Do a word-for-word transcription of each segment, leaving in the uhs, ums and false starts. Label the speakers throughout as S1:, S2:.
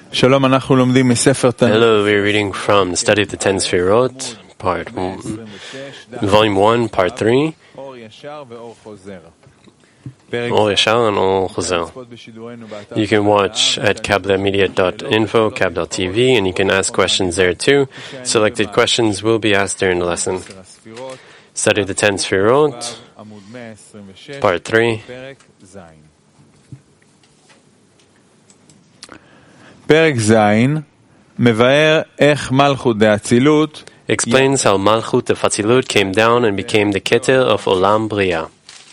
S1: Hello,
S2: we're reading from the Study of the Ten Sfirot, part one, volume one, part three, Or Yashar and Or Chozer. You can watch at kabla media dot info, kab dot t v, and you can ask questions there too. Selected questions will be asked during the lesson. Study of the Ten Sfirot, part three.
S1: פרק זין מבאר איך מלכות דאצילות
S2: explains how Malchut of Atzilut came down and became the Keter of Olam Bria.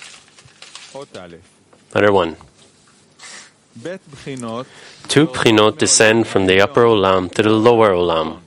S2: Letter one. Two Pchinot descend from the upper Olam to the lower Olam.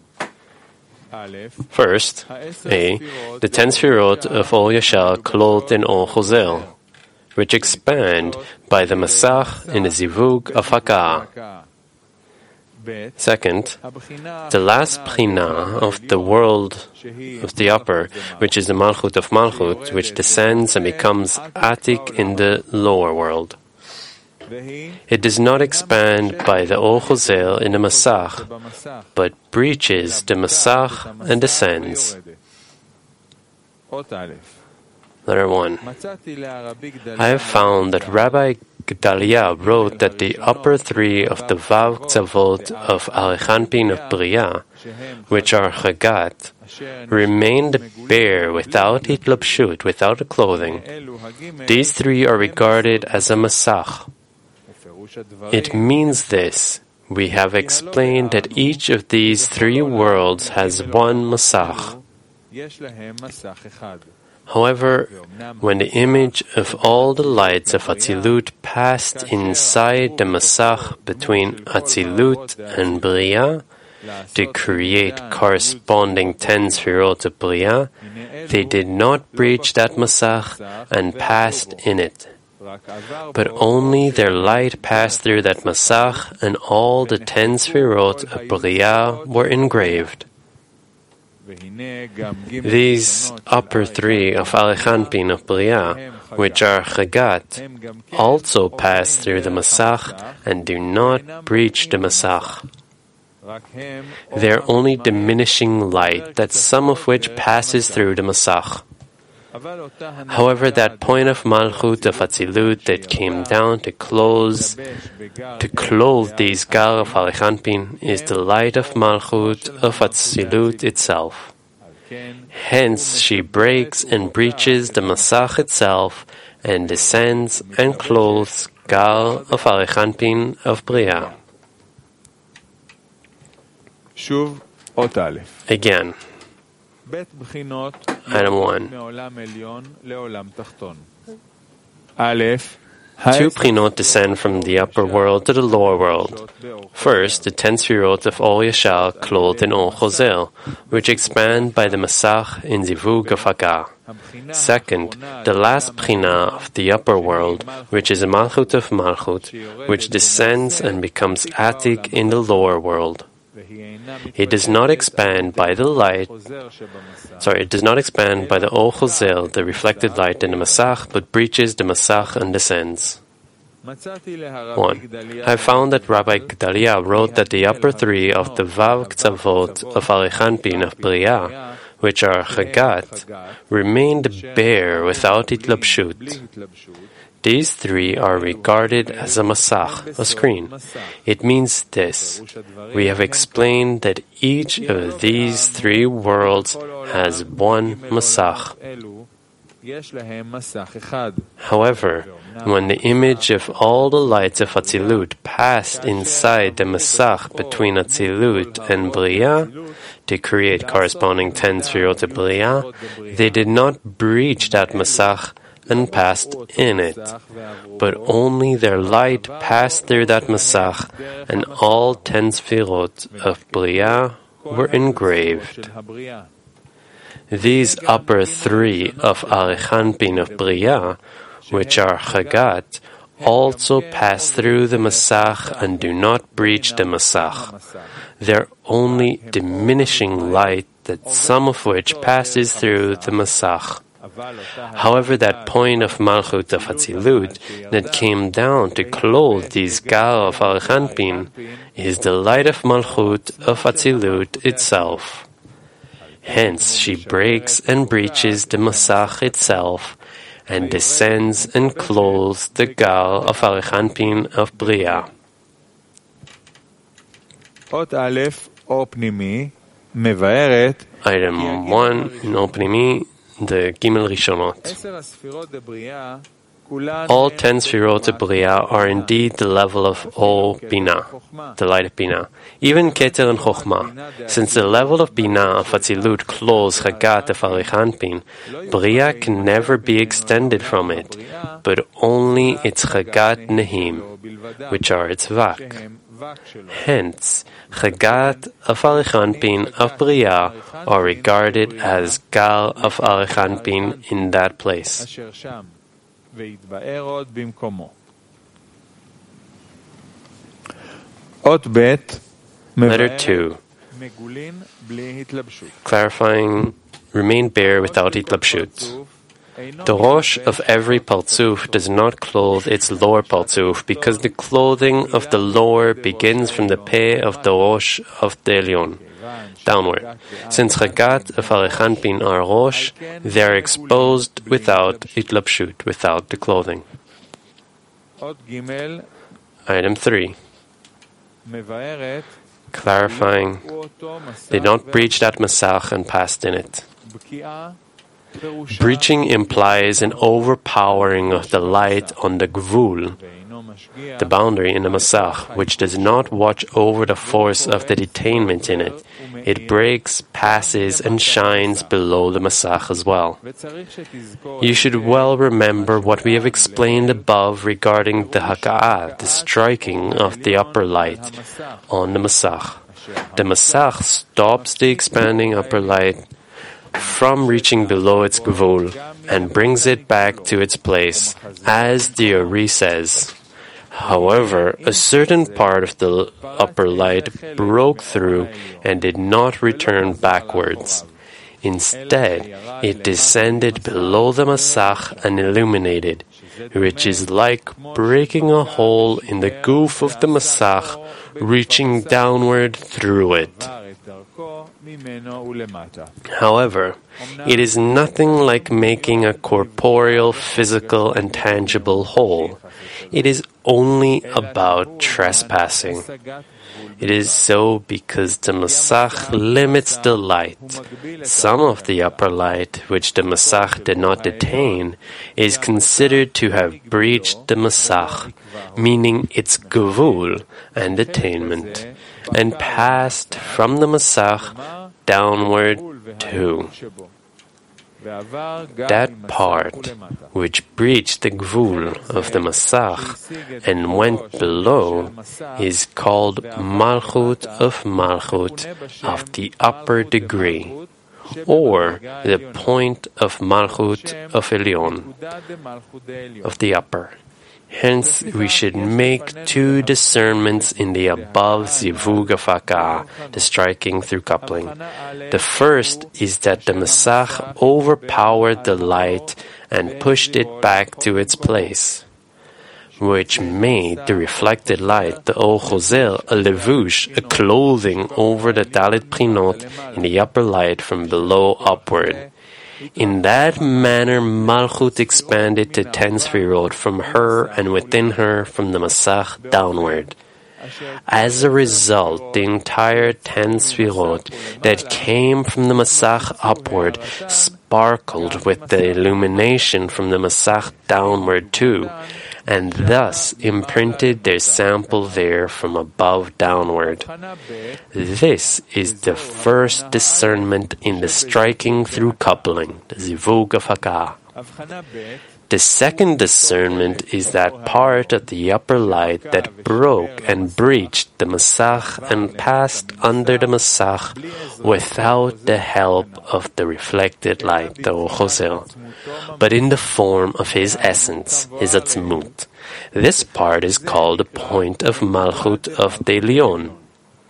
S2: First, A. The ten Sfirot of Or Yashar clothed in Or Chozer, which expand by the Masach in the Zivug of Haka'ah. Second, the last Pchina of the world of the upper, which is the Malchut of Malchut, which descends and becomes Atik in the lower world. It does not expand by the Or Chozer in the Masach, but breaches the Masach and descends. Letter one. I have found that Rabbi Gedalia wrote that the upper three of the Vav Tzavot of Alechanpin of Bria, which are Chagat, remained bare without hitlapshut, without a clothing. These three are regarded as a Masach. It means this. We have explained that each of these three worlds has one Masach. However, when the image of all the lights of Atzilut passed inside the Masach between Atzilut and Bria to create corresponding ten Sfirot of Bria, they did not breach that Masach and passed in it. But only their light passed through that Masach, and all the ten Sfirot of Bria were engraved. These upper three of Alechanpin of Bria, which are Chagat, also pass through the Masach and do not breach the Masach. They are only diminishing light, that some of which passes through the Masach. However, that point of Malchut of Atzilut that came down to close, to clothe these Gar of Alechanpin is the light of Malchut of Atzilut itself. Hence, she breaks and breaches the Masach itself and descends and clothes Gar of Alechanpin of Bria. Again. Item one. Two Pchinot descend from the upper world to the lower world. First, the ten Sfirot of Or Yashar clothed in Or Chozer, which expand by the Masach in Zivug of Haka'ah. Second, the last Pchina of the upper world, which is a Malchut of Malchut, which descends and becomes Atik in the lower world. It does not expand by the light, sorry, it does not expand by the Or Chozer, the reflected light in the Masach, but breaches the Masach and descends. One. I found that Rabbi Gedalia wrote that the upper three of the Vav Tzavot of Alechanpin of Bria, which are Chagat, remained bare without hitlapshut. These three are regarded as a Masach, a screen. It means this. We have explained that each of these three worlds has one Masach. However, when the image of all the lights of Atzilut passed inside the Masach between Atzilut and Bria to create corresponding ten Sfirot of Bria, they did not breach that Masach and passed in it, but only their light passed through that Masach, and all ten Sfirot of Bria were engraved. These upper three of Alechanpin of Bria, which are Chagat, also pass through the Masach and do not breach the Masach. They're only diminishing light, that some of which passes through the Masach. However, that point of Malchut of Atzilut that came down to clothe this Gal of Alechanpin is the light of Malchut of Atzilut itself. Hence, she breaks and breaches the Masach itself and descends and clothes the Gal of Alechanpin of Bria. Item one in Opnimi, the Gimel Rishonot. All ten Sfirot of Bria are indeed the level of O Bina, the light of Bina, even Keter and Chochmah. Since the level of Bina of Atzilut clothes Chagat of Alechanpin, Bria can never be extended from it, but only its Chagat Nehim, which are its Vak. Hence, Chagat of Alechanpin of Bria are regarded as Gal of Alechanpin in that place. Letter two. Clarifying, remain bare without Hitlapshut. The Rosh of every Partzuf does not clothe its lower Partzuf because the clothing of the lower begins from the Peh of the Rosh of the Elyon, downward. Since Chagat of Alechanpin are Rosh, they are exposed without Hitlapshut, without the clothing. Item three. Clarifying, they don't breach that Masach and passed in it. Breaching implies an overpowering of the light on the Gvul, the boundary in the Masach, which does not watch over the force of the detainment in it. It breaks, passes, and shines below the Masach as well. You should well remember what we have explained above regarding the Haka'ah, the striking of the upper light on the Masach. The Masach stops the expanding upper light from reaching below its Gvul and brings it back to its place, as the Uri says. However, a certain part of the upper light broke through and did not return backwards. Instead, it descended below the Masach and illuminated, which is like breaking a hole in the goof of the Masach, reaching downward through it. However, it is nothing like making a corporeal, physical, and tangible hole. It is only about trespassing. It is so because the Masach limits the light. Some of the upper light, which the Masach did not detain, is considered to have breached the Masach, meaning its Gvul and attainment, and passed from the Masach downward too. That part which breached the Gvul of the Masach and went below is called Malchut of Malchut of the upper degree, or the point of Malchut of Elyon, of the upper. Hence, we should make two discernments in the above zivug of Haka'ah, the striking through coupling. The first is that the Masach overpowered the light and pushed it back to its place, which made the reflected light, the Or Choser, a levush, a clothing over the Dalit Prinot in the upper light from below upward. In that manner, Malchut expanded to ten Sfirot from her and within her from the Masach downward. As a result, the entire ten Sfirot that came from the Masach upward sparkled with the illumination from the Masach downward too, and thus imprinted their sample there from above downward. This is the first discernment in the striking through coupling, the zivug of Haka'ah. The second discernment is that part of the upper light that broke and breached the Masach and passed under the Masach without the help of the reflected light, the Or Choser, but in the form of his essence, his atzmut. This part is called the point of Malchut of the Elyon.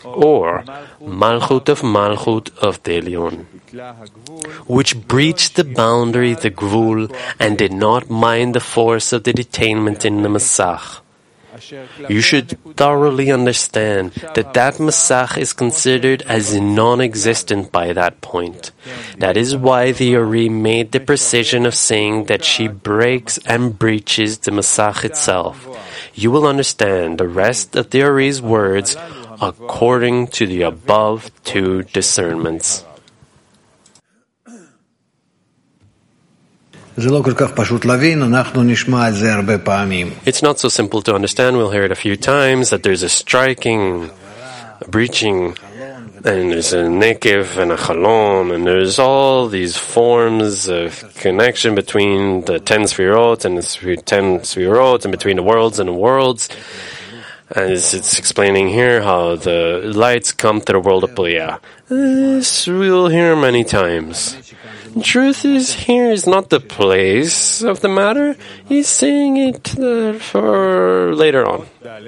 S2: or Malchut of Malchut of the Elyon, which breached the boundary, the Gvul, and did not mind the force of the detainment in the Masach. You should thoroughly understand that that Masach is considered as non-existent by that point. That is why the Ari made the precision of saying that she breaks and breaches the Masach itself. You will understand the rest of the Ari's words according to the above two discernments.
S3: It's
S2: not so simple to understand. We'll hear it a few times, that there's a striking, a breaching, and there's a nekev and a chalon, and there's all these forms of connection between the ten sfirot and the ten sfirot, and between the worlds and the worlds. As it's explaining here how the lights come to the world of Bria. This we'll hear many times. The truth is, here is not the place of the matter. He's saying it uh, for later on.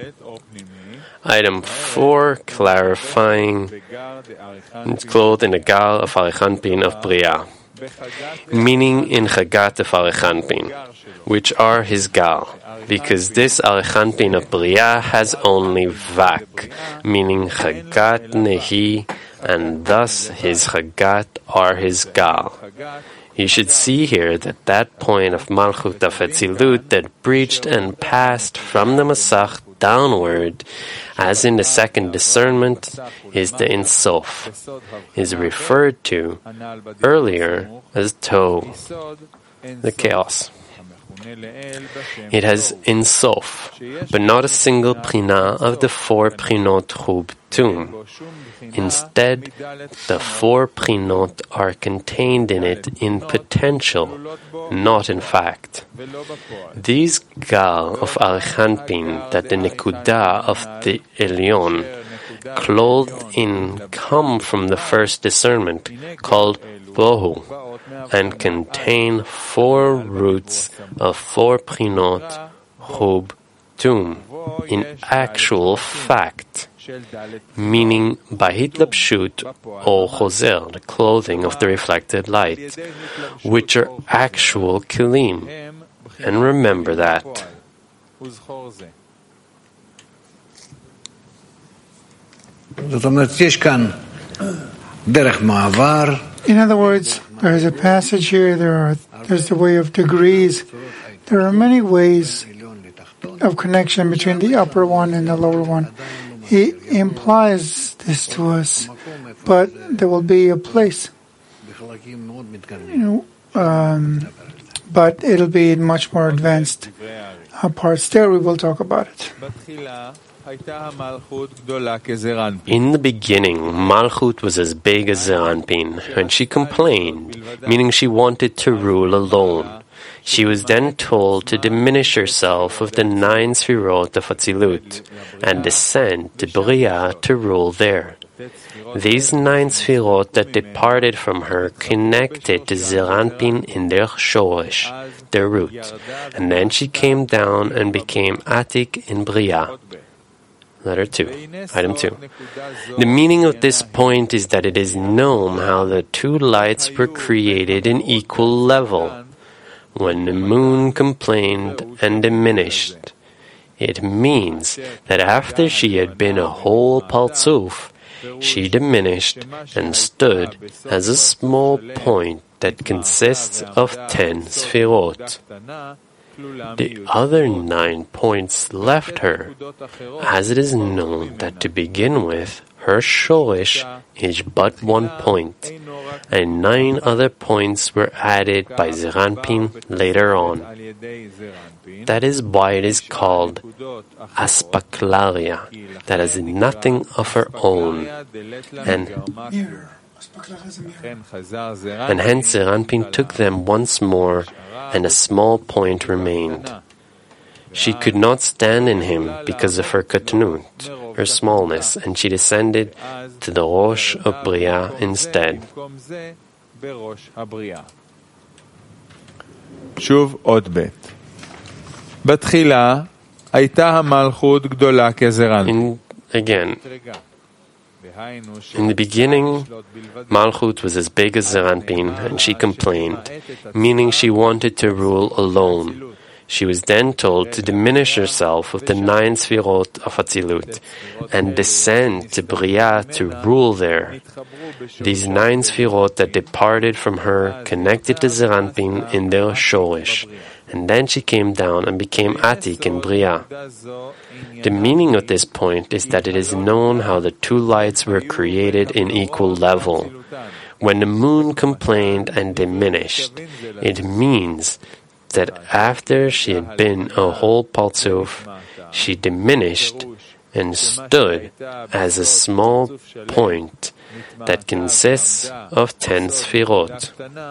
S2: Item four, clarifying, it's clothed in the gal of Alechanpin of Bria, meaning in Chagat of Alechanpin, which are his gal, because this Alechanpin of Bria has only Vak, meaning Chagat Nehi, and thus his Chagat are his gal. You should see here that that point of Malchut of Etzilut that breached and passed from the Masach downward, as in the second discernment, is the Ein Sof, is referred to earlier as Toh, the chaos. It has Ein Sof, but not a single Prina of the four Prinot Chub Tum. Instead, the four Prinot are contained in it in potential, not in fact. These Gal of Alechanpin, that the Nekuda of the Elyon, clothed in, come from the first discernment, called Bohu, and contain four roots of four Prinot Chub Tum, in actual fact, meaning by hitlapshut or choser, the clothing of the reflected light, which are actual kilim. And remember that.
S4: In other words, there is a passage here, there are, there's the way of degrees. There are many ways of connection between the upper one and the lower one. He implies this to us, but there will be a place. You know, um, but it'll be in much more advanced uh, parts. There we will talk about it.
S2: In the beginning, Malchut was as big as Zeranpin, and she complained, meaning she wanted to rule alone. She was then told to diminish herself of the nine Sfirot of Atzilut and descend to Bria to rule there. These nine Sfirot that departed from her connected to Zeranpin in their Shoresh, their root, and then she came down and became Atik in Bria. Letter two, item two. The meaning of this point is that it is known how the two lights were created in equal level. When the moon complained and diminished, it means that after she had been a whole Partzuf, she diminished and stood as a small point that consists of ten Sfirot. The other nine points left her, as it is known that to begin with, her Shoresh is but one point, and nine other points were added by Zeranpin later on. That is why it is called Aspaklaria, that has nothing of her own, and, and hence Zeranpin took them once more, and a small point remained. She could not stand in him because of her katnut, her smallness, and she descended to the Rosh of Bria instead.
S1: שוב עוד ב' בתחילה הייתה המלכות גדולה כזרנפין.
S2: Again, In the beginning, Malchut was as big as Zeranpin, and she complained, meaning she wanted to rule alone. She was then told to diminish herself with the nine Sfirot of Atzilut and descend to Bria to rule there. These nine Sfirot that departed from her connected to Zeranpin in their Shorish, and then she came down and became Atik in Bria. The meaning of this point is that it is known how the two lights were created in equal level. When the moon complained and diminished, it means that after she had been a whole Partzuf, she diminished and stood as a small point that consists of ten Sfirot.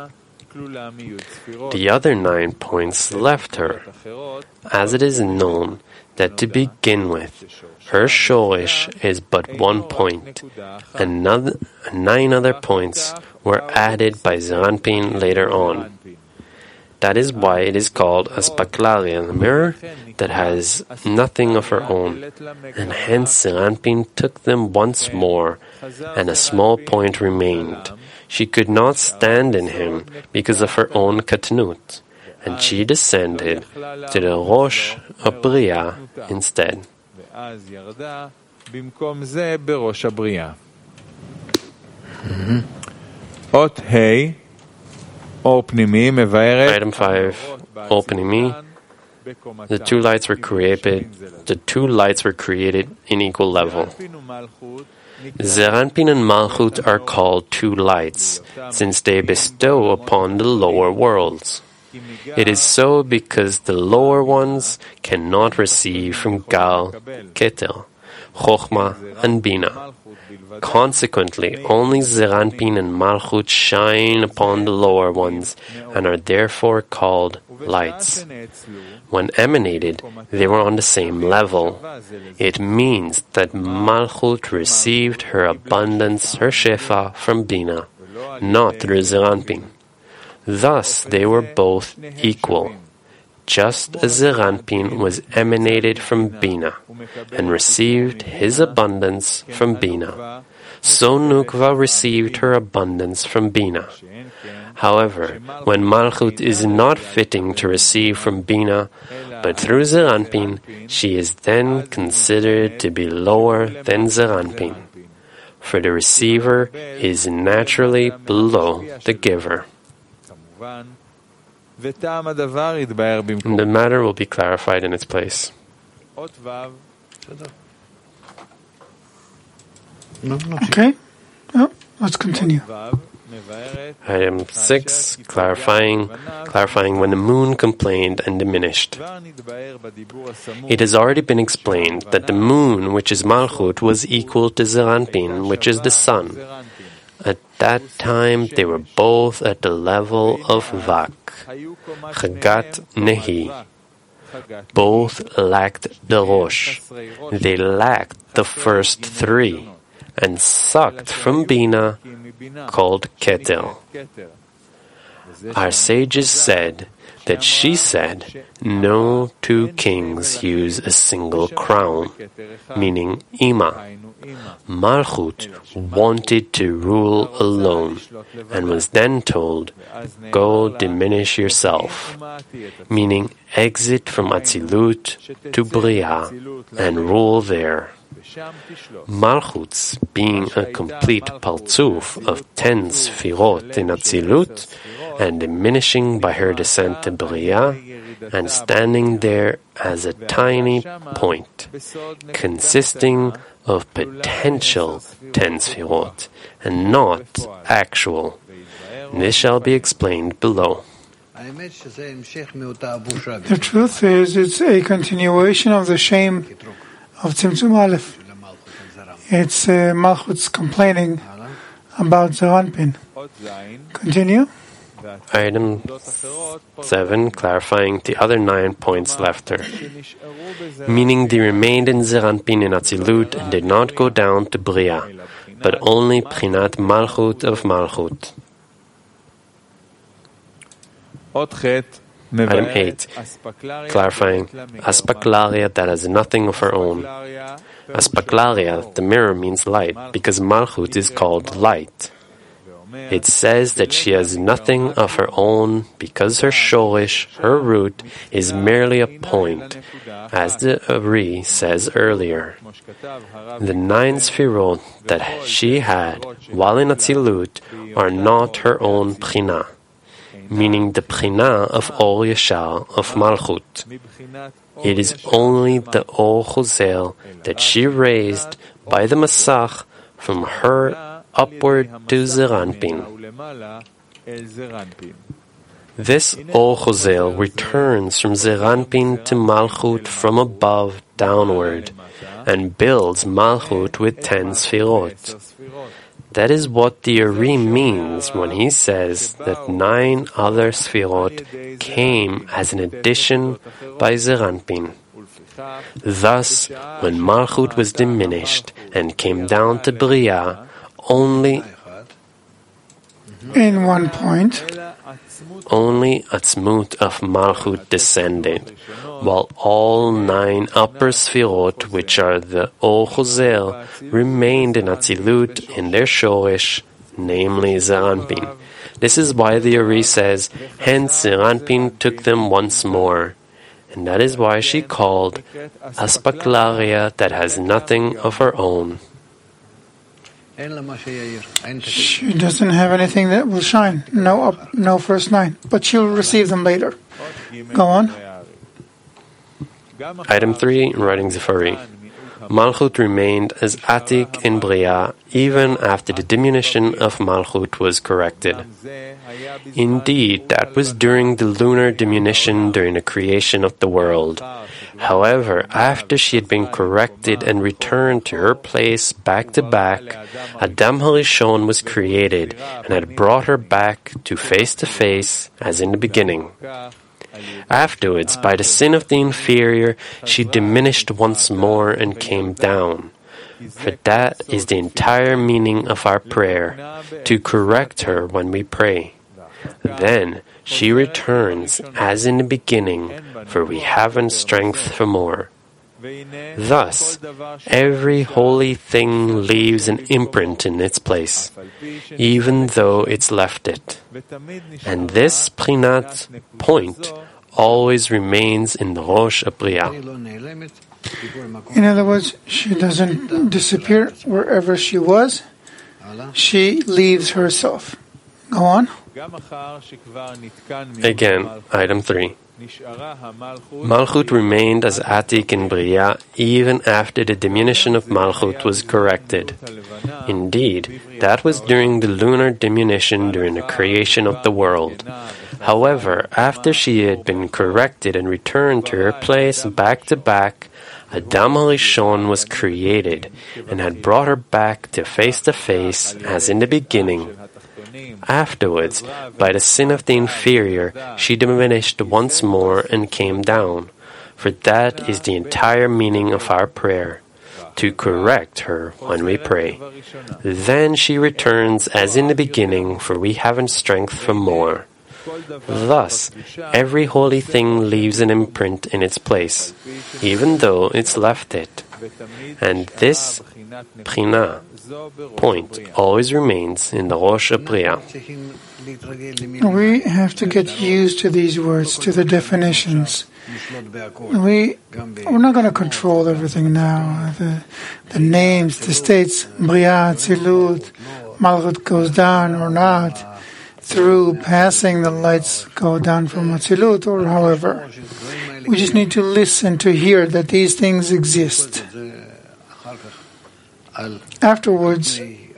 S2: The other nine points left her, as it is known that to begin with, her Shorish is but one point, and none, nine other points were added by Zeranpin later on. That is why it is called a spaklaria, a mirror that has nothing of her own, and hence Zeranpin took them once more, and a small point remained. She could not stand in him because of her own katnut, and she descended to the Rosh of Bria instead.
S1: אות ה' אור פנימי מבארת
S2: Item five, opening me. The two lights were created. The two lights were created in equal level. Zeranpin and Malchut are called two lights, since they bestow upon the lower worlds. It is so because the lower ones cannot receive from Gal, Keter, Chochma, and Bina. Consequently, only Zeranpin and Malchut shine upon the lower ones and are therefore called lights. When emanated, they were on the same level. It means that Malchut received her abundance, her Shefa, from Bina, not through Zeranpin. Thus, they were both equal. Just as Zeranpin was emanated from Bina and received his abundance from Bina, so Nukva received her abundance from Bina. However, when Malchut is not fitting to receive from Bina, but through Zeranpin, she is then considered to be lower than Zeranpin, for the receiver is naturally below the giver. And the matter will be clarified in its place.
S4: Okay, oh, let's continue.
S2: Item six, clarifying, clarifying when the moon complained and diminished. It has already been explained that the moon, which is Malchut, was equal to Zeranpin, which is the sun. At that time, they were both at the level of Vak, Chagat Nehi. Both lacked the Rosh. They lacked the first three, and sucked from Bina, called Keter. Our sages said that she said, no two kings use a single crown, meaning Ima. Malchut wanted to rule alone, and was then told, go diminish yourself, meaning exit from Atzilut to Bria, and rule there. Malchut, being a complete Partzuf of ten Sfirot in Atzilut, and diminishing by her descent to Bria, and standing there as a tiny point, consisting of potential ten Sfirot, and not actual. This shall be explained below.
S4: The truth is, it's a continuation of the shame of Tzimtzum Aleph. It's uh, Malchut's complaining about Zeranpin. Continue.
S2: Item seven, clarifying the other nine points left her. Meaning they remained in Zeranpin in Atzilut and did not go down to Bria, but only Prinat Malchut of Malchut.
S1: אות ח'
S2: Item eight, clarifying aspaklaria that has nothing of her own. Aspaklaria, the mirror, means light because Malchut is called light. It says that she has nothing of her own because her shorish, her root, is merely a point, as the Ari says earlier. The nine sfirot that she had while in Atzilut are not her own Pchina, meaning the Pchina of Or Yeshar of Malchut. It is only the Or Chozel that she raised by the Masach from her upward to Zeranpin. This Or Chozel returns from Zeranpin to Malchut from above downward, and builds Malchut with ten Sfirot. That is what the Ari means when he says that nine other Sfirot came as an addition by Zeranpin. Thus, when Malchut was diminished and came down to Bria, only
S4: in one point,
S2: only Atzmut of Malchut descended, while all nine upper Sfirot, which are the Or Chozel, remained in Atzilut in their Shoresh, namely Zeranpin. This is why the Ari says, hence Zeranpin took them once more, and that is why she called aspaklaria that has nothing of her own.
S4: She doesn't have anything that will shine. No up, no first nine. But she'll receive them later. Go on.
S2: Item three, in writing Zifari. Malchut remained as Atik in Bria even after the diminution of Malchut was corrected. Indeed, that was during the lunar diminution during the creation of the world. However, after she had been corrected and returned to her place back to back, Adam HaRishon was created and had brought her back to face to face as in the beginning. Afterwards, by the sin of the inferior, she diminished once more and came down. For that is the entire meaning of our prayer, to correct her when we pray. Then she returns as in the beginning, for we haven't strength for more. Thus, every holy thing leaves an imprint in its place, even though it's left it. And this Prinat point always remains in the Rosh Abriya.
S4: In other words, she doesn't disappear wherever she was. She leaves herself. Go on.
S2: Again, item three. Malchut remained as Atik in Bria even after the diminution of Malchut was corrected. Indeed, that was during the lunar diminution during the creation of the world. However, after she had been corrected and returned to her place back to back, Adam HaRishon was created and had brought her back to face to face as in the beginning. Afterwards, by the sin of the inferior, she diminished once more and came down. For that is the entire meaning of our prayer, to correct her when we pray. Then she returns as in the beginning, for we haven't strength for more. Thus, every holy thing leaves an imprint in its place, even though it's left it. And this Pchina point always remains in the Rosh Abriya.
S4: We have to get used to these words, to the definitions. We, we're not going to control everything now. The, the names, the states, Bria, Tzilut, Malchut goes down or not, through passing the lights go down from Atzilut or however. We just need to listen to hear that these things exist. Afterwards,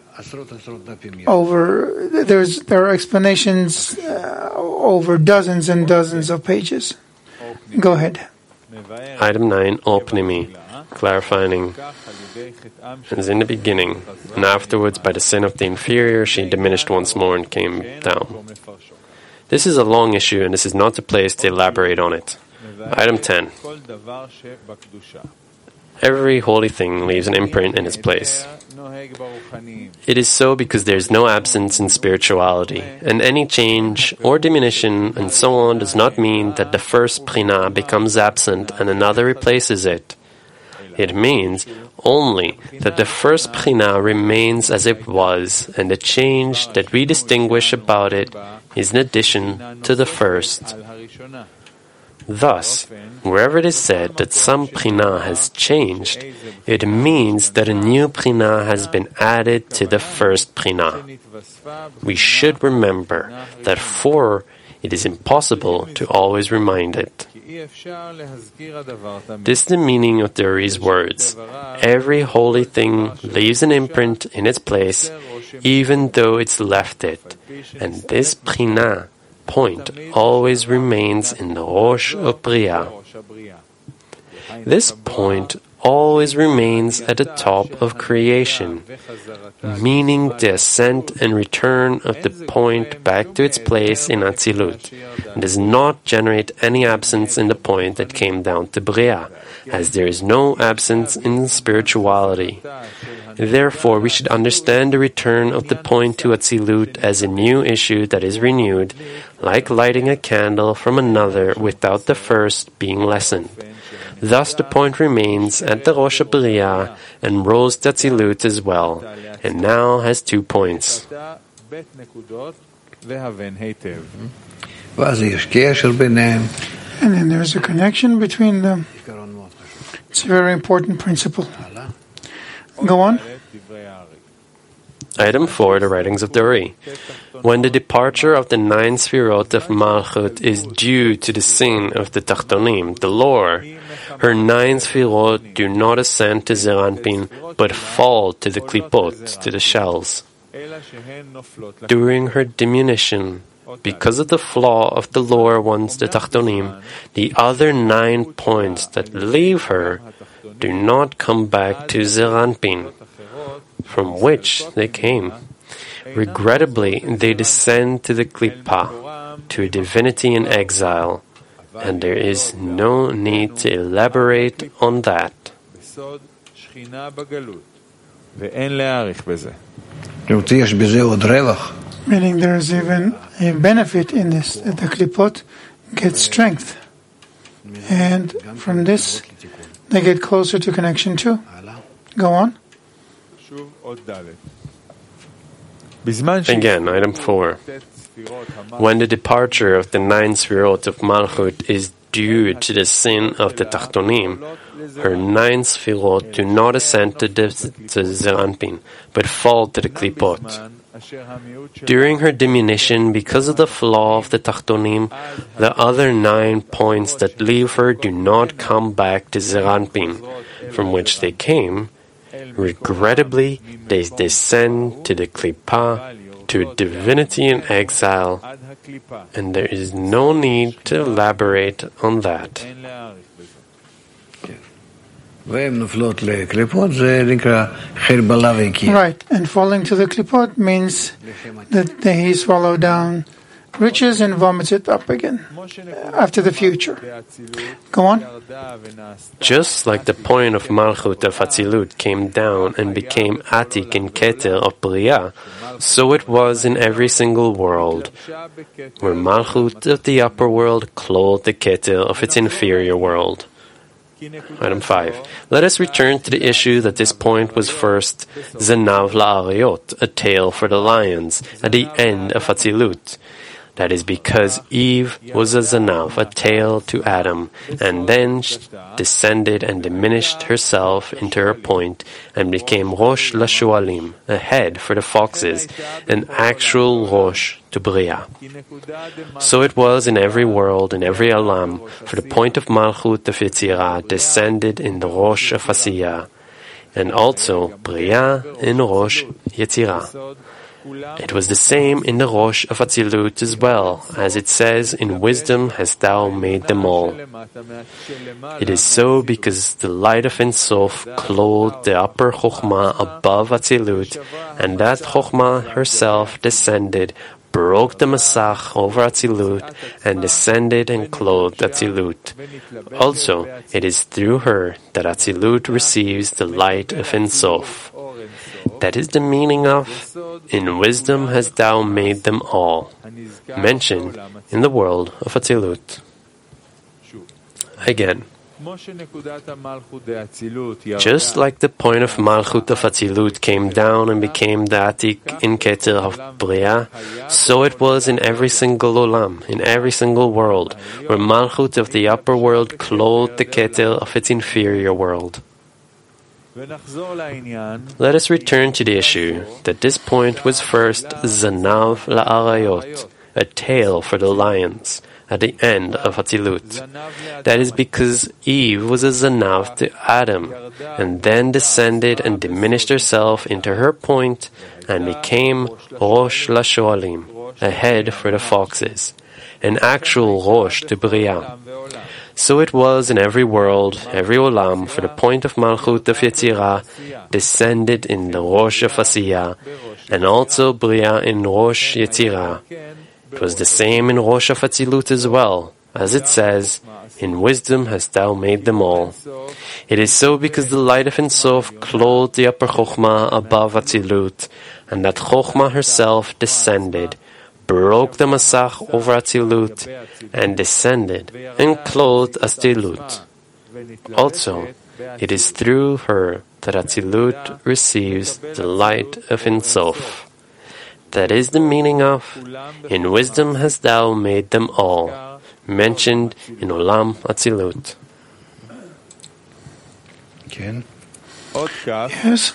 S4: over there's there are explanations uh, over dozens and dozens of pages. Go ahead.
S2: Item nine, Opnimi, clarifying, as in the beginning, and afterwards by the sin of the inferior she diminished once more and came down. This is a long issue and this is not the place to elaborate on it. Item ten. Every holy thing leaves an imprint in its place. It is so because there is no absence in spirituality, and any change or diminution and so on does not mean that the first Prinah becomes absent and another replaces it. It means only that the first Prinah remains as it was, and the change that we distinguish about it is in addition to the first. Thus, wherever it is said that some Prinah has changed, it means that a new Prinah has been added to the first Prinah. We should remember that for it is impossible to always remind it. This is the meaning of the Ari's words. Every holy thing leaves an imprint in its place, even though it's left it, and this Prinah point always remains in the Rosh of Bria. This point always remains at the top of creation, meaning the ascent and return of the point back to its place in Atzilut, and does not generate any absence in the point that came down to Bria, as there is no absence in spirituality. Therefore, we should understand the return of the point to Atzilut as a new issue that is renewed, like lighting a candle from another without the first being lessened. Thus the point remains at the Rosh Bria and rose to Atzilut as well, and now has two points.
S4: And then there's a connection between them. It's a very important principle. Go on.
S2: Item four, the writings of the Ari. When the departure of the nine Sfirot of Malchut is due to the sin of the Tachtonim, the lower, her nine Sfirot do not ascend to Zeranpin, but fall to the Klipot, to the shells. During her diminution, because of the flaw of the lower ones, the Tachtonim, the other nine points that leave her do not come back to Zeranpin, from which they came. Regrettably, they descend to the Klippa, to a divinity in exile, and there is no need to elaborate on that.
S4: Meaning there is even a benefit in this, that the Klipot get strength. And from this, they get closer to connection too. Go on.
S2: Again, item four. When the departure of the nine Sfirot of Malchut is due to the sin of the Tachtonim, her nine Sfirot do not ascend to, the, to Zeranpin, but fall to the Klipot. During her diminution, because of the flaw of the Tachtonim, the other nine points that leave her do not come back to Zeranpin, from which they came. Regrettably, they descend to the Klippa, to divinity in exile, and there is no need to elaborate on that.
S4: Right, and falling to the Klipot means that he swallowed down riches and vomits it up again after the future. Go on.
S2: Just like the point of Malchut of Atzilut came down and became Atik in Keter of Bria, so it was in every single world, where Malchut of the upper world clothed the Keter of its inferior world. Item five. Let us return to the issue that this point was first Zanav La'ariot, a tail for the lions, at the end of Atzilut. That is because Eve was a Zanav, a tail to Adam, and then she descended and diminished herself into her point and became Rosh LaShualim, a head for the foxes, an actual Rosh to Bria. So it was in every world, in every Alam, for the point of Malchut of Yetzirah descended in the Rosh of Asiyah, and also Bria in Rosh Yetzirah. It was the same in the Rosh of Atzilut as well, as it says, in wisdom hast thou made them all. It is so because the light of Ein Sof clothed the upper Chokhmah above Atzilut, and that Chokhmah herself descended, broke the Masach over Atzilut, and descended and clothed Atzilut. Also, it is through her that Atzilut receives the light of Ein Sof. That is the meaning of, in wisdom hast thou made them all, mentioned in the world of Atzilut. Again, just like the point of Malchut of Atzilut came down and became the Atik in Keter of Bria, so it was in every single Olam, in every single world, where Malchut of the upper world clothed the Keter of its inferior world. Let us return to the issue that this point was first Zanav la'arayot, a tail for the lions, at the end of Atzilut. That is because Eve was a Zanav to Adam, and then descended and diminished herself into her point, and became Rosh LaShoalim, a head for the foxes, an actual Rosh to Bria. So it was in every world, every Olam, for the point of Malchut of Yetzirah descended in the Rosh of Asiyah, and also Bria in Rosh Yetzirah. It was the same in Rosh of Atzilut as well, as it says, in wisdom hast thou made them all. It is so because the light of Ein Sof clothed the upper Chokhmah above Atzilut, and that Chokhmah herself descended, broke the Masach over Atzilut, and descended, and clothed Atzilut. Also, it is through her that Atzilut receives the light of Ein Sof. That is the meaning of, in wisdom hast thou made them all, mentioned in Olam Atzilut.
S4: Yes.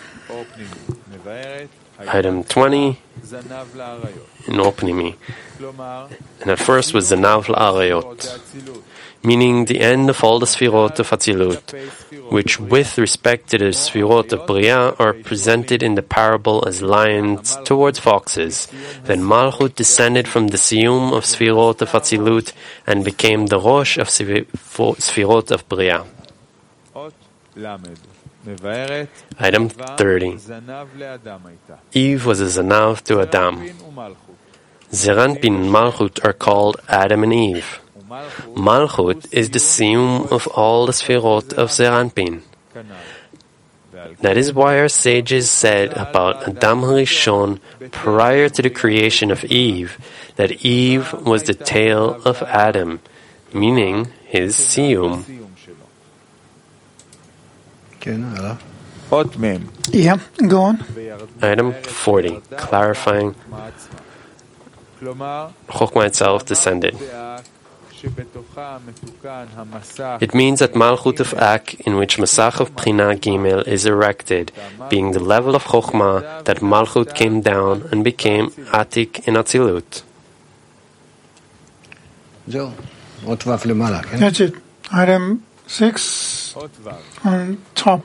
S2: Item twenty in Opnimi. And at first was Zanav la'arayot, meaning the end of all the Sfirot of Atzilut, which with respect to the Sfirot of Bria are presented in the parable as lions towards foxes. Then Malchut descended from the Siyum of Sfirot of Atzilut and became the Rosh of Sfirot of Bria. Item thirty. Eve was a Zanav to Adam. Zeranpin and Malchut are called Adam and Eve. Malchut is the siyum of all the Sfirot of Zeranpin. That is why our sages said about Adam Harishon prior to the creation of Eve that Eve was the tail of Adam, meaning his siyum.
S4: Yeah, go on.
S2: Item forty, clarifying Chokhmah itself descended. It means that Malchut of Ak, in which Masach of Bchina Gimel is erected, being the level of Chokhmah, that Malchut came down and became Atik in Atzilut.
S4: That's it. Item six on top.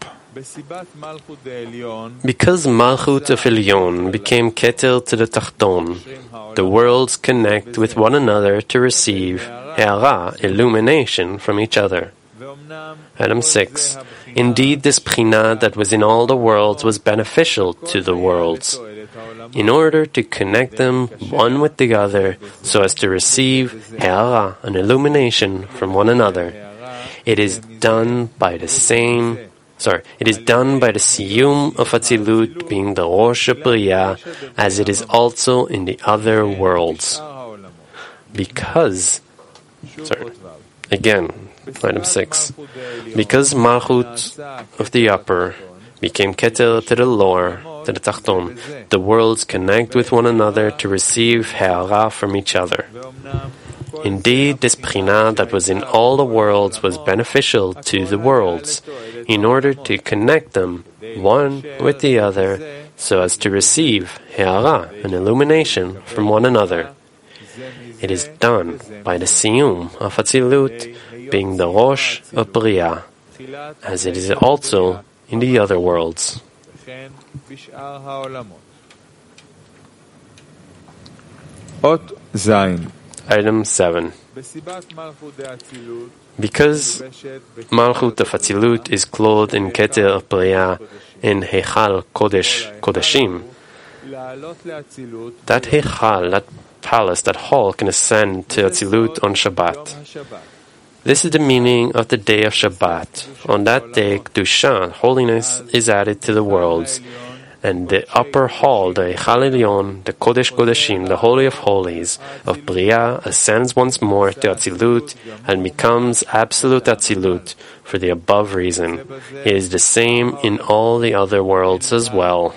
S2: Because Malchut of Elyon became Keter to the Tachton, the worlds connect with one another to receive Ha'ara, illumination from each other. Item six. Indeed, this Bchina that was in all the worlds was beneficial to the worlds, in order to connect them one with the other, so as to receive Ha'ara, an illumination from one another. It is done by the same Sorry, it is done by the Siyum of Atzilut being the Rosh Bria, as it is also in the other worlds. Because, sorry, again, item six. Because Malchut of the upper became Keter to the lower, to the Tachton, the worlds connect with one another to receive Ha'ara from each other. Indeed, this Bchina that was in all the worlds was beneficial to the worlds, in order to connect them one with the other, so as to receive Ha'ara, an illumination from one another. It is done by the Siyum of Atzilut, being the Rosh of Bria, as it is also in the other worlds.
S1: Ot Zayin.
S2: Item seven. Because Malchut of Atzilut is clothed in Keter of Bria, in Heichal Kodesh Kodeshim, that Heichal, that palace, that hall can ascend to Atzilut on Shabbat. This is the meaning of the day of Shabbat. On that day, Kedusha, holiness, is added to the worlds, And the upper hall, the Eichal Elyon, the Kodesh Kodeshim, the Holy of Holies of Bria, ascends once more to Atzilut and becomes absolute Atzilut for the above reason. It is the same in all the other worlds as well.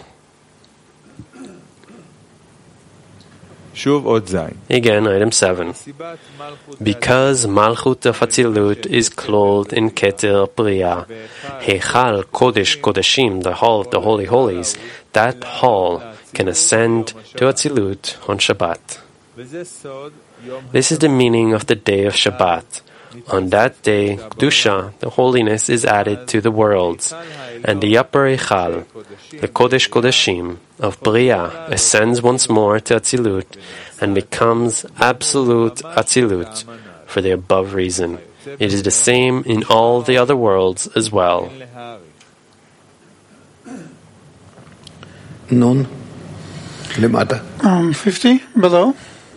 S2: Again, item seven. Because Malchut of Atzilut is clothed in Keter Bria, Heichal Kodesh Kodeshim, the hall of the Holy Holies, that hall can ascend to Atzilut on Shabbat. This is the meaning of the day of Shabbat. On that day, Kedusha, the holiness, is added to the worlds, and the upper Eichal, the Kodesh Kodeshim of Bria, ascends once more to Atzilut and becomes absolute Atzilut for the above reason. It is the same in all the other worlds as well.
S3: Nun,
S4: Um, fifty, below.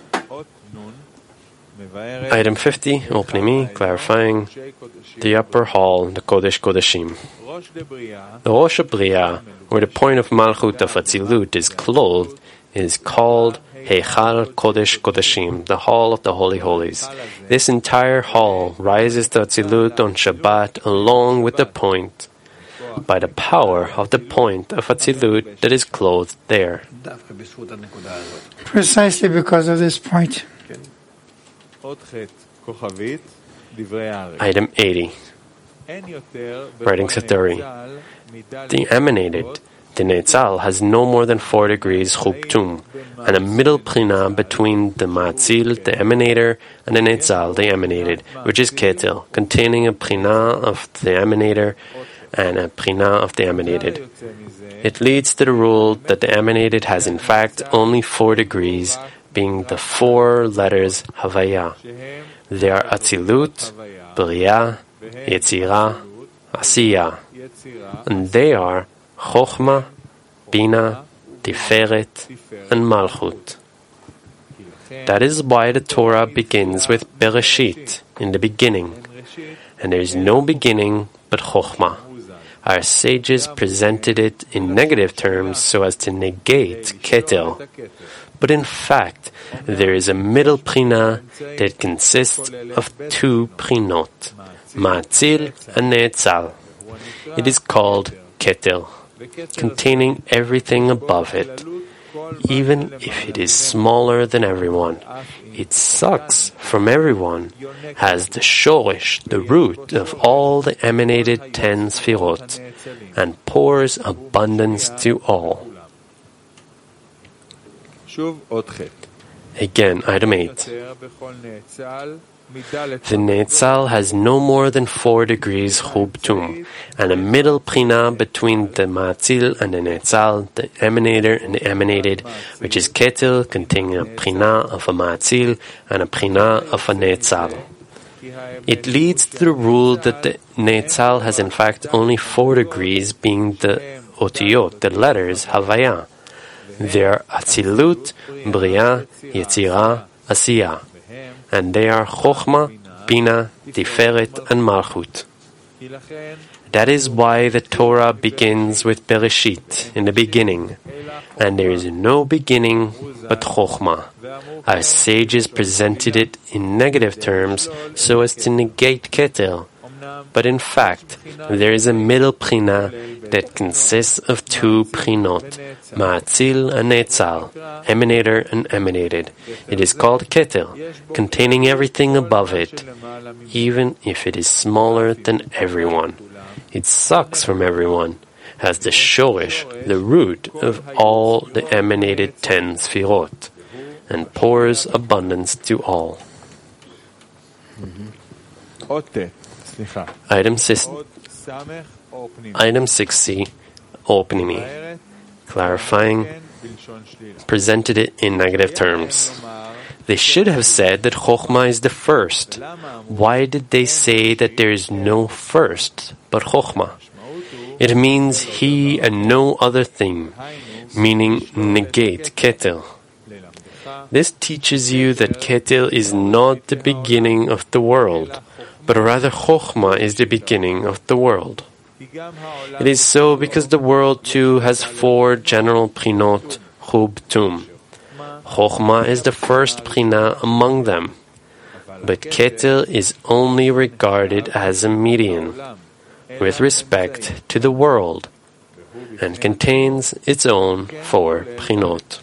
S2: Item fifty, opening me, clarifying the upper hall, the Kodesh Kodeshim. The Rosh Bria, where the point of Malchut of Atzilut is clothed, is called Heichal Kodesh Kodeshim, the hall of the Holy Holies. This entire hall rises to Atzilut on Shabbat along with the point, by the power of the point of Atzilut that is clothed there.
S4: Precisely because of this point.
S2: Item eighty. Writing Satori. The emanated, the Netzal, has no more than four degrees Chubtum, and a middle Prina between the Ma'atzil, the emanator, and the Netzal, the emanated, which is Keter, containing a Prina of the emanator and a Prina of the emanated. It leads to the rule that the emanated has in fact only four degrees, being the four letters Havaya. They are Atzilut, Bria, Yetzira, Asiya, and they are Chochma, Bina, Tiferet, and Malchut. That is why the Torah begins with Bereshit, in the beginning, and there is no beginning but Chochma. Our sages presented it in negative terms so as to negate Keter. But in fact, there is a middle Prina that consists of two Prinot, Ma'atzil and Ne'etzal. It is called Keter, containing everything above it, even if it is smaller than everyone. It sucks from everyone, has the shorish, the root of all the emanated ten sfirot, and pours abundance to all. Again, item eight. The Netzal has no more than four degrees Chubtum, and a middle Prina between the Ma'atzil and the Netzal, the emanator and the emanated, which is Keter, containing a Prina of a Ma'atzil and a Prina of a Netzal. It leads to the rule that the Netzal has in fact only four degrees, being the Otiyot, the letters Havaya. They are Atzilut, Bria, Yetzira, Asiya, and they are Chochma, Bina, Tiferet, and Malchut. That is why the Torah begins with Bereshit, in the beginning, and there is no beginning but Chochma. Our sages presented it in negative terms so as to negate Keter, but in fact, there is a middle Prina that consists of two Prinot, Ma'atzil and Netzal, emanator and emanated. It is called Keter, containing everything above it, even if it is smaller than everyone. It sucks from everyone, has the shorish, the root of all the emanated ten sfirot, and pours abundance to all. Item six. Item six C, opening me, clarifying, presented it in negative terms. They should have said that Chochma is the first. Why did they say that there is no first but Chochma? It means he and no other thing, meaning negate Keter. This teaches you that Keter is not the beginning of the world, but rather Chochma is the beginning of the world. It is so because the world too has four general prinot, chub tum. Chochmah is the first prina among them, but Keter is only regarded as a median with respect to the world and contains its own four prinot.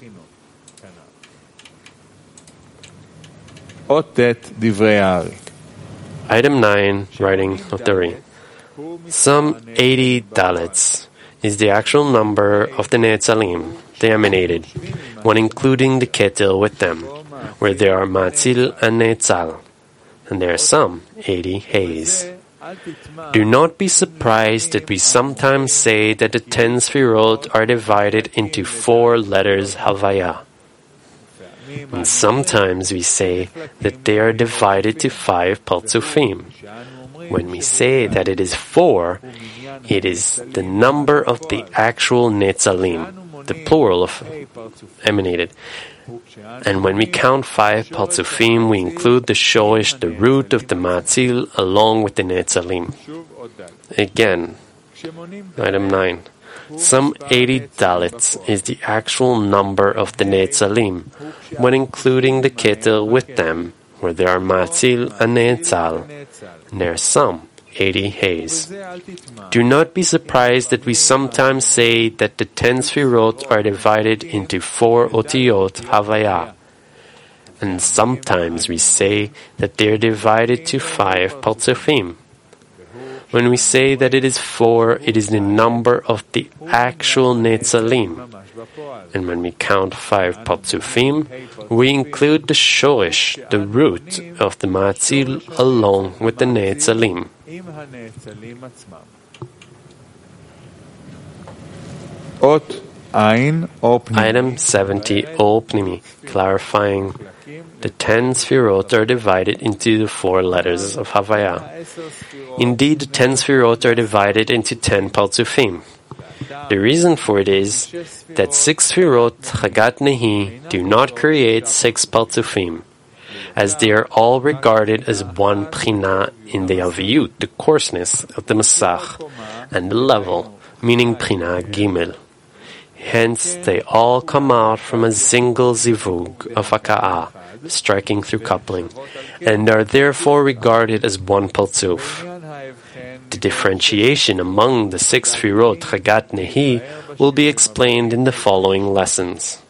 S2: Item nine, writing of the Ri. Some eighty dalets is the actual number of the Netzalim, they emanated, when including the Keter with them, where there are Matzil and Netzal, and there are some eighty hays. Do not be surprised that we sometimes say that the ten Sfirot are divided into four letters Havaya. And sometimes we say that they are divided to five Partzufim. When we say that it is four, it is the number of the actual Netzalim, the plural of emanated. And when we count five Partzufim, we include the Shoresh, the root of the Matzil, along with the Netzalim. Again, item nine. Some eighty dalets is the actual number of the Netzalim, when including the Keter with them, where there are Matzil and Netzal, and there are some eighty hays. Do not be surprised that we sometimes say that the ten Sfirot are divided into four Otiyot Havaya, and sometimes we say that they are divided to five Partzufim. When we say that it is four, it is the number of the actual Netzalim. And when we count five Partzufim, we include the Shoresh, the root of the Matzil, along with the Netzalim. Item seventy, O Pnimi, clarifying the ten Sfirot are divided into the four letters of Havaya. Indeed, the ten Sfirot are divided into ten Partzufim. The reason for it is that six Sfirot Chagat Nehi do not create six Partzufim, as they are all regarded as one Prina in the Aviyut, the coarseness of the Masach, and the level, meaning Prina Gimel. Hence, they all come out from a single Zivug of Haka'ah, striking through coupling, and are therefore regarded as one Partzuf. The differentiation among the six Sfirot Chagat Nehi will be explained in the following lessons.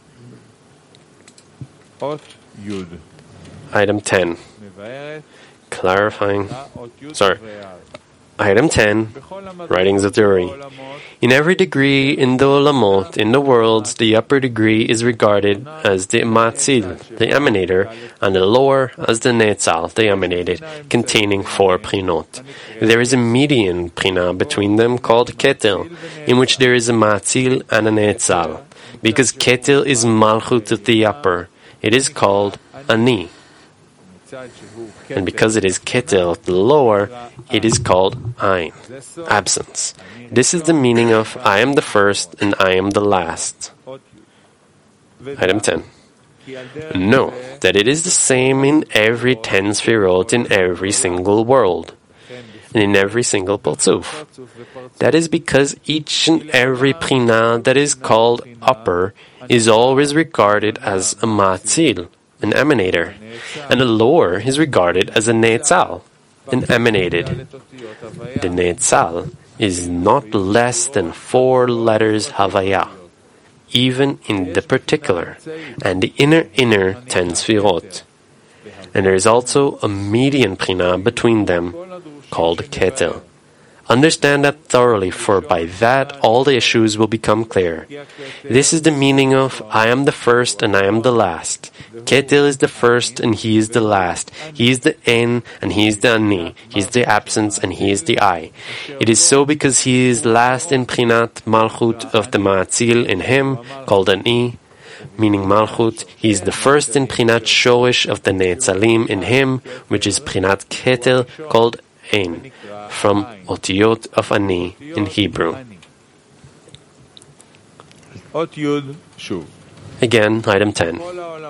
S2: Item ten. Clarifying. Sorry. Item ten. Writings of the Ri. In every degree in the Olamot, in the worlds, the upper degree is regarded as the Matzil, the emanator, and the lower as the Netzal, the emanated, containing four Prinot. There is a median Prina between them called Keter, in which there is a Matzil and a Netzal. Because Keter is Malchut of the upper, it is called Ani. And because it is Keter of the lower, it is called Ein, absence. This is the meaning of I am the first and I am the last. Item ten. Know that it is the same in every ten Sfirot in every single world, and in every single Partzuf. That is because each and every Prina that is called upper is always regarded as a Matzil, an emanator, and the lower is regarded as a Netzal, an emanated. The Netzal is not less than four letters Havaya, even in the particular, and the inner inner ten Sfirot. And there is also a median Prina between them, called Keter. Understand that thoroughly, for by that all the issues will become clear. This is the meaning of I am the first and I am the last. Keter is the first and he is the last. He is the En and he is the Ani. He is the absence and he is the I. It is so because he is last in Prinat Malchut of the Ma'atzil in him, called Ani, meaning Malchut. He is the first in Prinat Shoresh of the Netzalim in him, which is Prinat Keter, called Ein, from Otiyot of Ani in Hebrew. Again, item ten.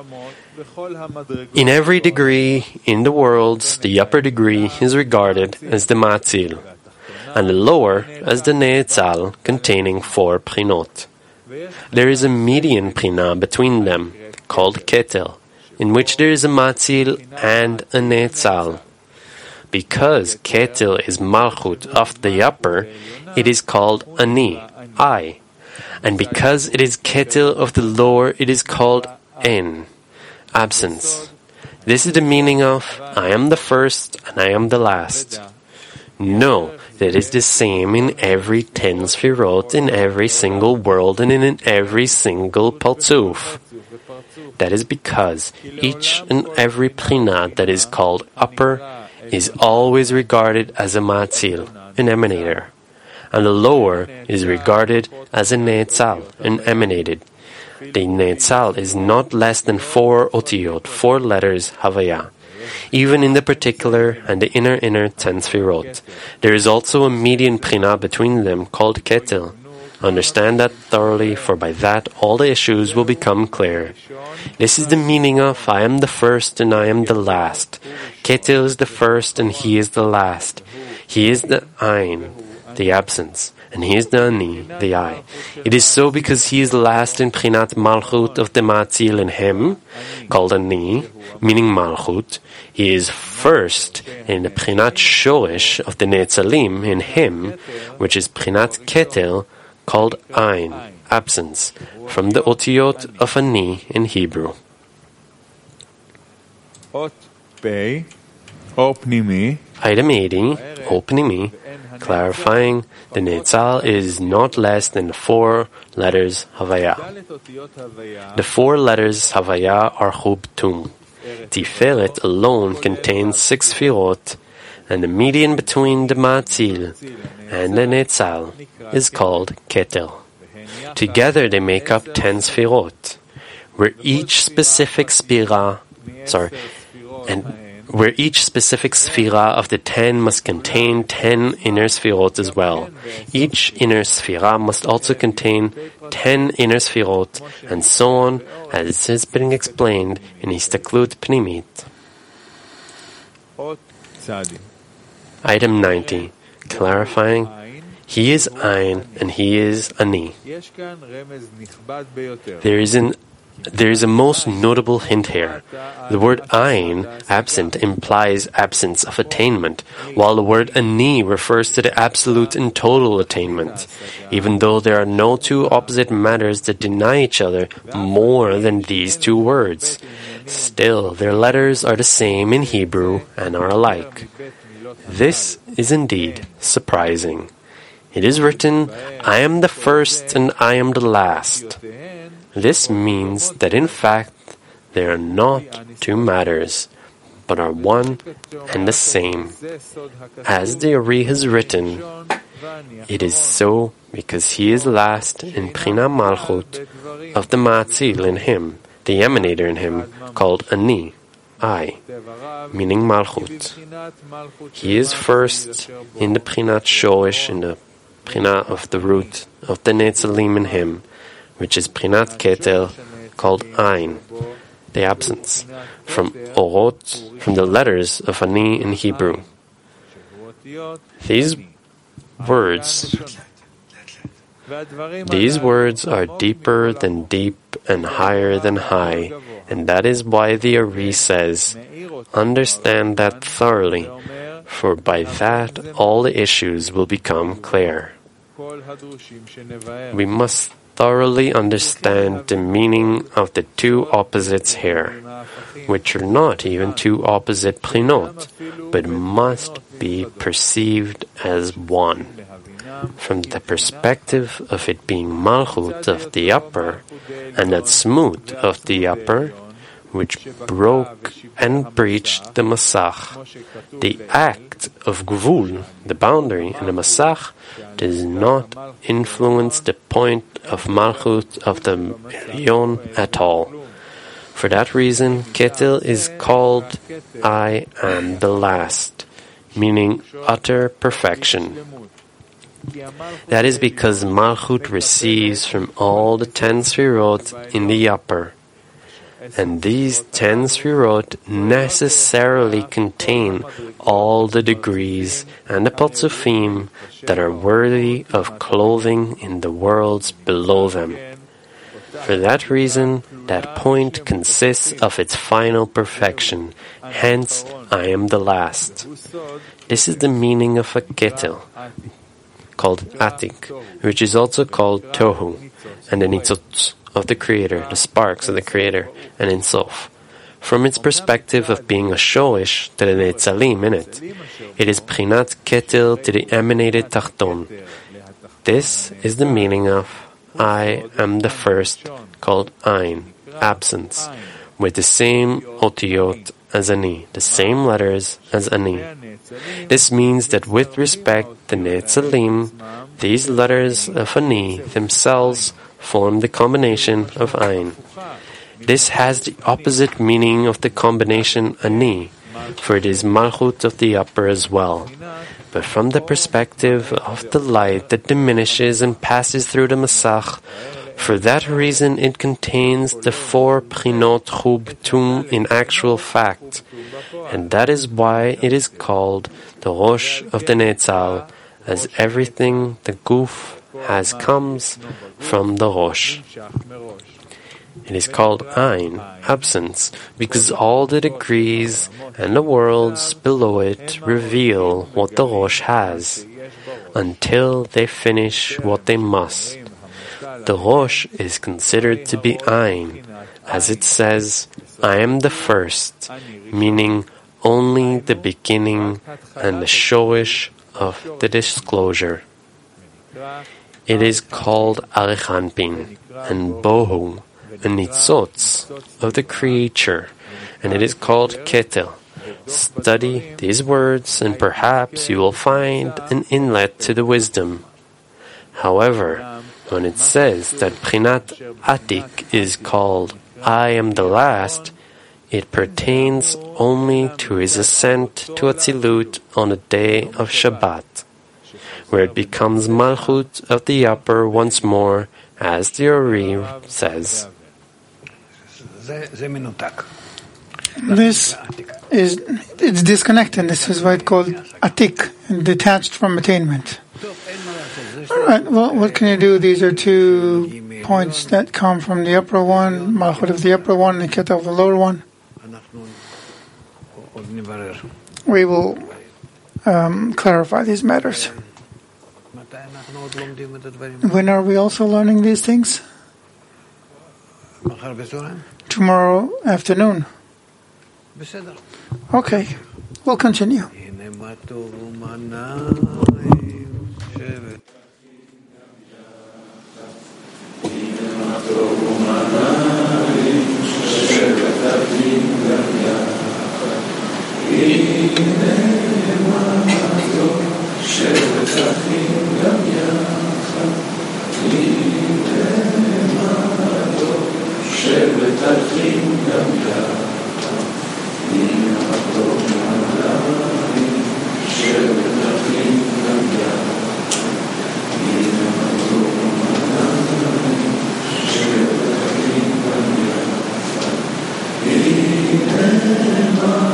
S2: In every degree in the worlds, the upper degree is regarded as the Matzil, and the lower as the Ne'etzal, containing four Prinot. There is a median Prina between them, called Keter, in which there is a Matzil and a Ne'etzal. Because Keter is Malchut of the upper, it is called Ani, I. And because it is Keter of the lower, it is called En, absence. This is the meaning of, I am the first and I am the last. No, that is the same in every ten Sfirot, in every single world, and in every single Partzuf. That is because each and every Prina that is called upper is always regarded as a Matzil, an emanator, and the lower is regarded as a Ne'etzal, an emanated. The Ne'etzal is not less than four otiyot, four letters Havaya. Even in the particular and the inner inner ten Sfirot, there is also a median Prina between them called Keter. Understand that thoroughly, for by that all the issues will become clear. This is the meaning of, I am the first and I am the last. Keter is the first and he is the last. He is the Ein, the absence, and he is the Ani, the I. It is so because he is last in Prinat Malchut of the Matzil in him, called Ani, meaning Malchut. He is first in the Prinat Shoresh of the Ne'etzalim in him, which is Prinat Keter, called Ein, absence, from the otiyot of Ani in Hebrew. Item eighty, Opnimi, clarifying the Ne'etzal is not less than the four letters Havaya. The four letters Havaya are Chub Tum. Tiferet alone contains six Sfirot, and the median between the Matzil and the Ne'etzal is called Keter. Together they make up ten Sfirot, where each specific Sphira, sorry, and where each specific Sphira of the ten must contain ten inner Sfirot as well. Each inner Sphira must also contain ten inner Sfirot, and so on, as has been explained in Histaklut Pnimit. Item ninety, clarifying, he is Ein and he is Ani. There is an There is a most notable hint here. The word Ein, absent, implies absence of attainment, while the word Ani refers to the absolute and total attainment, even though there are no two opposite matters that deny each other more than these two words. Still, their letters are the same in Hebrew and are alike. This is indeed surprising. It is written, I am the first and I am the last. This means that in fact they are not two matters, but are one and the same. As the Ari has written, it is so because he is last in Prina Malchut of the Matzil in him, the emanator in him, called Ani, I, meaning Malchut. He is first in the Prinat Shoresh, in the Prina of the root of the Ne'etzalim in him, which is Prinat Keter, called Ein, the absence, from Orot, from the letters of Ani in Hebrew. These words, these words are deeper than deep and higher than high, and that is why the Ari says, understand that thoroughly, for by that all the issues will become clear. We must thoroughly understand the meaning of the two opposites here, which are not even two opposite prinot, but must be perceived as one. From the perspective of it being Malchut of the upper, and Atzmut of the upper, which broke and breached the Masach. The act of Gvul, the boundary, and the Masach does not influence the point of Malchut of the Elyon at all. For that reason, Keter is called I am the last, meaning utter perfection. That is because Malchut receives from all the ten Sfirot in the upper. And these ten Sfirot necessarily contain all the degrees and the Parzufim that are worthy of clothing in the worlds below them. For that reason, that point consists of its final perfection. Hence, I am the last. This is the meaning of a ketel, called Atik, which is also called Tohu, and the Nitzotz of the Creator, the sparks of the Creator, and Ein Sof. From its perspective of being a shoish to the Netzalim in it, it is Prinat Ketel to the emanated Tachton. This is the meaning of I am the first, called Ein, absence, with the same otiyot as Ani, the same letters as Ani. This means that with respect to Netzalim, these letters of Ani themselves form the combination of Ein. This has the opposite meaning of the combination Ani, for it is Malchut of the upper as well. But from the perspective of the light that diminishes and passes through the Masach, for that reason it contains the four Prinot Chub Tum in actual fact, and that is why it is called the Rosh of the Netzal, as everything the Guf has comes from the Rosh. It is called Ein, absence, because all the degrees and the worlds below it reveal what the Rosh has, until they finish what they must. The Rosh is considered to be Ein, as it says, I am the first, meaning only the beginning and the showish of the disclosure. It is called Alechanpin and Bohu, a nitzotz of the creature, and it is called Ketel. Study these words, and perhaps you will find an inlet to the wisdom. However, when it says that Prinat Atik is called I am the last, it pertains only to his ascent to Atzilut on the day of Shabbat, where it becomes Malchut of the upper once more, as the Ori says.
S4: This is it's disconnected. This is why it's called Atik, detached from attainment. All right, well, what can you do? These are two points that come from the upper one, Malchut of the upper one, and Ketel of the lower one. We will um, clarify these matters. When are we also learning these things? Tomorrow afternoon. Okay, we'll continue.
S3: Amen.